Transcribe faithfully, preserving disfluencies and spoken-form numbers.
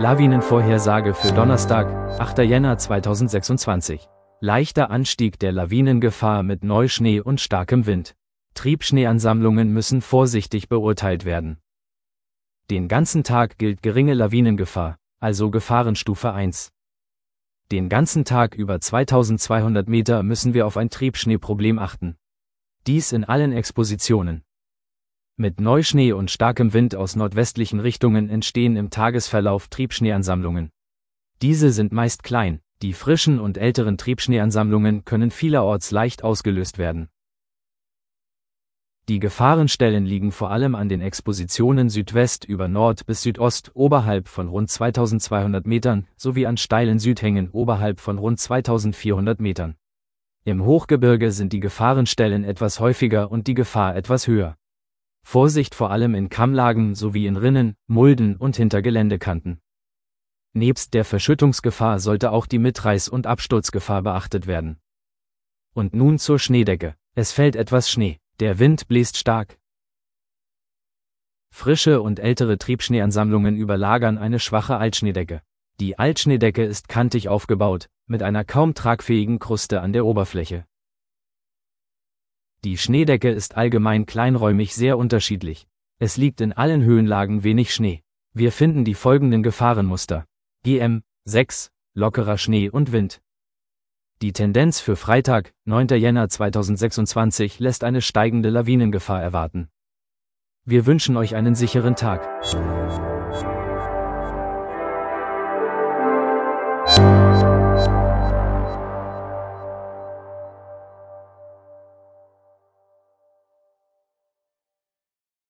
Lawinenvorhersage für Donnerstag, achter Jänner zweitausendsechsundzwanzig. Leichter Anstieg der Lawinengefahr mit Neuschnee und starkem Wind. Triebschneeansammlungen müssen vorsichtig beurteilt werden. Den ganzen Tag gilt geringe Lawinengefahr, also Gefahrenstufe eins. Den ganzen Tag über zweitausendzweihundert Meter müssen wir auf ein Triebschneeproblem achten. Dies in allen Expositionen. Mit Neuschnee und starkem Wind aus nordwestlichen Richtungen entstehen im Tagesverlauf Triebschneeansammlungen. Diese sind meist klein, die frischen und älteren Triebschneeansammlungen können vielerorts leicht ausgelöst werden. Die Gefahrenstellen liegen vor allem an den Expositionen Südwest über Nord bis Südost oberhalb von rund zweitausendzweihundert Metern sowie an steilen Südhängen oberhalb von rund zweitausendvierhundert Metern. Im Hochgebirge sind die Gefahrenstellen etwas häufiger und die Gefahr etwas höher. Vorsicht vor allem in Kammlagen sowie in Rinnen, Mulden und hinter Geländekanten. Nebst der Verschüttungsgefahr sollte auch die Mitreiß- und Absturzgefahr beachtet werden. Und nun zur Schneedecke. Es fällt etwas Schnee, der Wind bläst stark. Frische und ältere Triebschneeansammlungen überlagern eine schwache Altschneedecke. Die Altschneedecke ist kantig aufgebaut, mit einer kaum tragfähigen Kruste an der Oberfläche. Die Schneedecke ist allgemein kleinräumig sehr unterschiedlich. Es liegt in allen Höhenlagen wenig Schnee. Wir finden die folgenden Gefahrenmuster. G M sechs, lockerer Schnee und Wind. Die Tendenz für Freitag, neunter Jänner zweitausendsechsundzwanzig lässt eine steigende Lawinengefahr erwarten. Wir wünschen euch einen sicheren Tag.